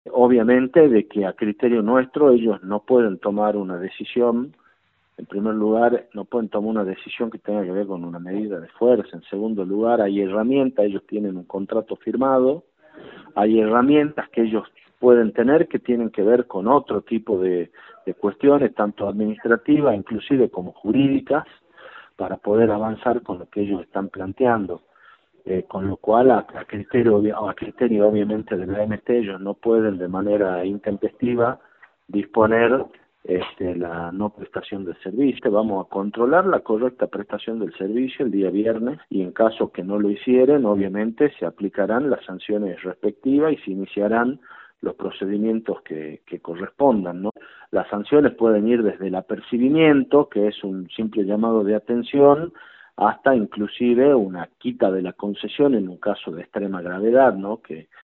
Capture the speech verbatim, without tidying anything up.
Obviamente de que a criterio nuestro ellos no pueden tomar una decisión. En primer lugar, no pueden tomar una decisión que tenga que ver con una medida de fuerza. En segundo lugar, hay herramientas, ellos tienen un contrato firmado, hay herramientas que ellos pueden tener que tienen que ver con otro tipo de, de cuestiones, tanto administrativas, inclusive como jurídicas, para poder avanzar con lo que ellos están planteando. Eh, con lo cual, a, a criterio a criterio obviamente de la A M T, ellos no pueden de manera intempestiva disponer este, la no prestación del servicio. Vamos a controlar la correcta prestación del servicio el día viernes y en caso que no lo hicieren, obviamente se aplicarán las sanciones respectivas y se iniciarán los procedimientos que, que correspondan, ¿no? Las sanciones pueden ir desde el apercibimiento, que es un simple llamado de atención, hasta inclusive una quita de la concesión en un caso de extrema gravedad, ¿no? Que